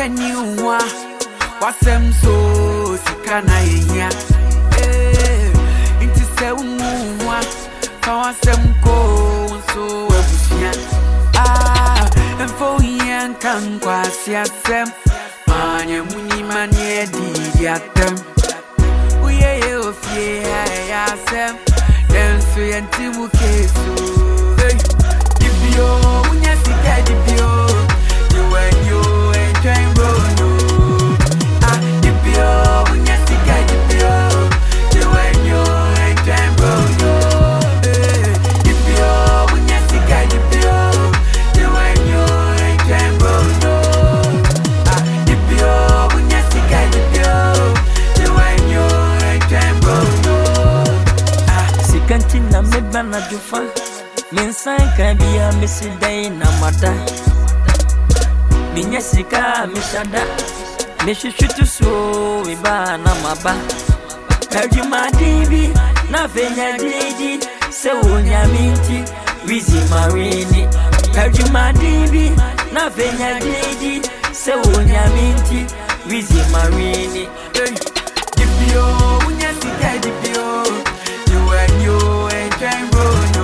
new one. What's them so sick and I hear? Into 7 1. What's them go so and for young can quasi at them. Manya muni mania di at them. We are fear, I ask them. Then so and case. If you when you see that, if you when you ain't trying to if you when you see that, if you when you ain't trying to if you when you see that, if you when you ain't trying to if you when you see that, if you when you ain't trying to Sikantina medbana jufa. Minsan can be a missy day namada. Minyasika mishada. Mishishutu so ibana maba. Kajuma divi na venya didi. Se unya minti wizi marini. Kajuma divi na venya didi. Se unya minti wizi marini. Dipio unyasika dipio. You and you ain't trying to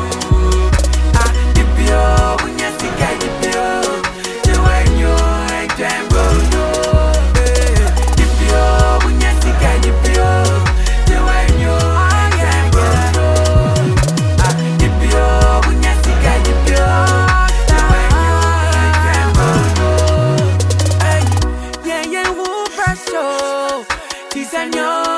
Señor